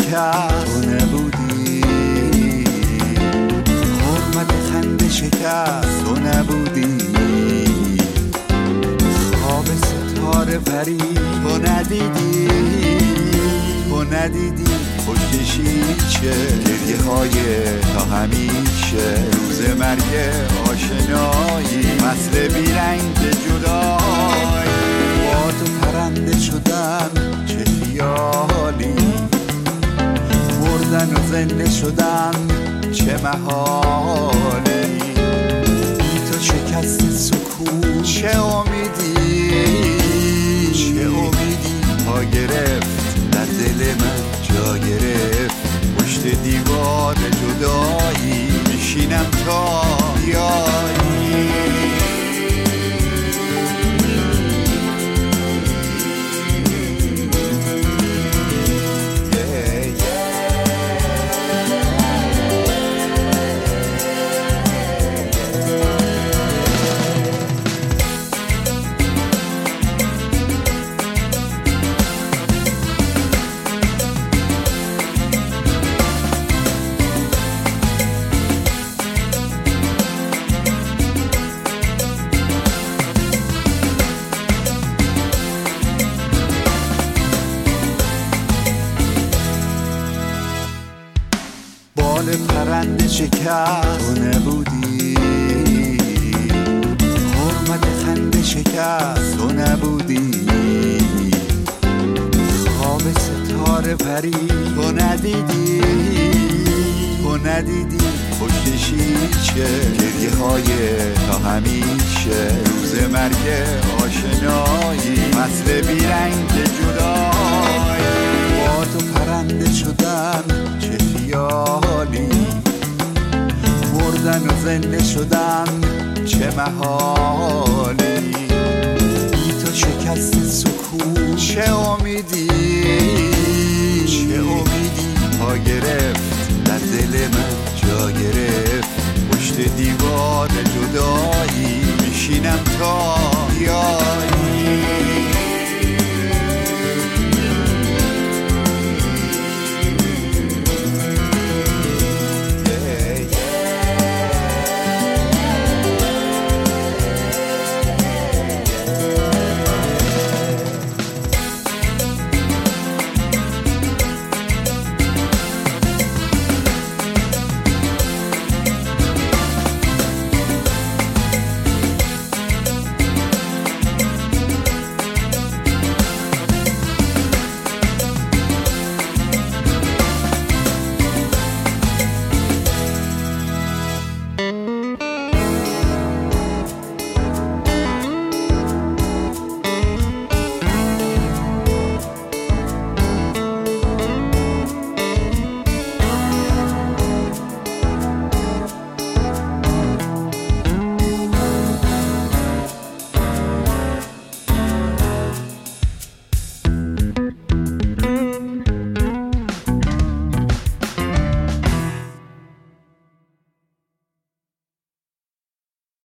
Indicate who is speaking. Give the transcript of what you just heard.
Speaker 1: شکست تو نبودی، حرمت خنده شکست تو نبودی، خواب ستاره پری تو ندیدی، تو ندیدی پشت شیشه گریه های تا همیشه، روز مرگ آشنایی فصل بیرنگ جدایی، با تو پرنده شدن چه خیالی، مردن و زنده شدن چه محالی، بی تو شکست سکون چه امیدی، چه امیدی پا گرفت در دل من جا گرفت، پشت دیوار جدایی میشینم تا بیایی. بال پرنده شکست تو نبودی، حرمت خنده شکست تو نبودی، خواب ستاره پری تو ندیدی، تو ندیدی پشت شیشه گریه های تا همیشه، روز مرگ آشنایی فصل بیرنگ جدایی، با تو پرنده شدن چه خیالی، مردن و زنده شدن چه محالی، بی تو شکست سکون چه امیدی،